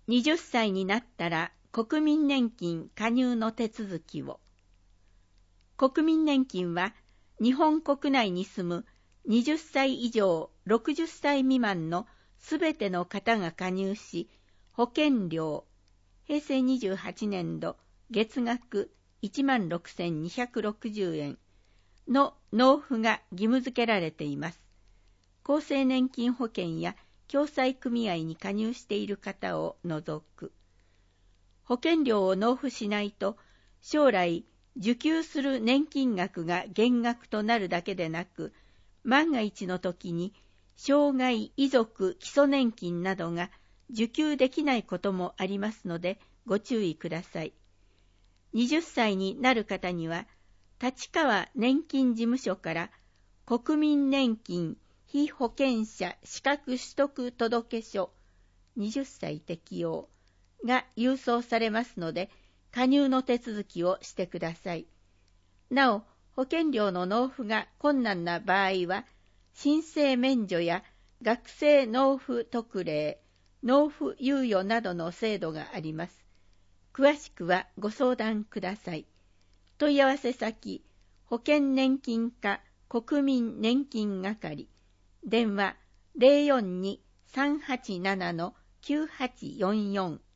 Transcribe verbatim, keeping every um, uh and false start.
はたちになったら国民年金加入の手続きを。国民年金は日本国内に住むはたち以上ろくじゅっさい未満のすべての方が加入し、保険料、へいせいにじゅうはちねんど月額いちまんろくせんにひゃくろくじゅうえんの納付が義務付けられています。厚生年金保険や共済組合に加入している方を除く。保険料を納付しないと、将来受給する年金額が減額となるだけでなく、万が一の時に障害、遺族、基礎年金などが受給できないこともありますので、ご注意ください。はたちになる方には、立川年金事務所から国民年金被保険者資格取得届書はたち適用が郵送されますので、加入の手続きをしてください。なお、保険料の納付が困難な場合は、申請免除や学生納付特例、納付猶予などの制度があります。詳しくはご相談ください。問い合わせ先、保険年金課国民年金係、電話 ゼロよんに さんはちなな きゅうはちよんよん